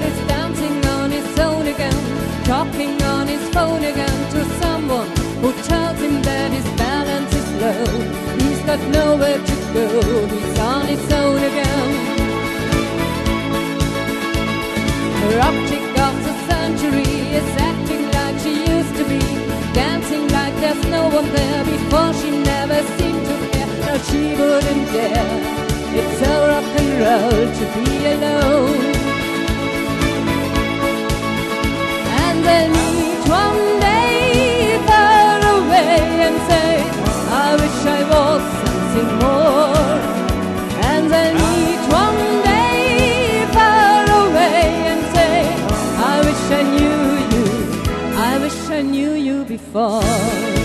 is dancing on his own again, talking on his phone again to someone who tells him that his balance is low. He's got nowhere to go, he's on his own again. Her optic of the century is acting like she used to be, dancing like there's no one there. Before she never seemed to care, now she wouldn't dare. It's so rock and roll to be alone. And then each one day far away and say, I wish I was something more. And then each one day far away and say, I wish I knew you, I wish I knew you before.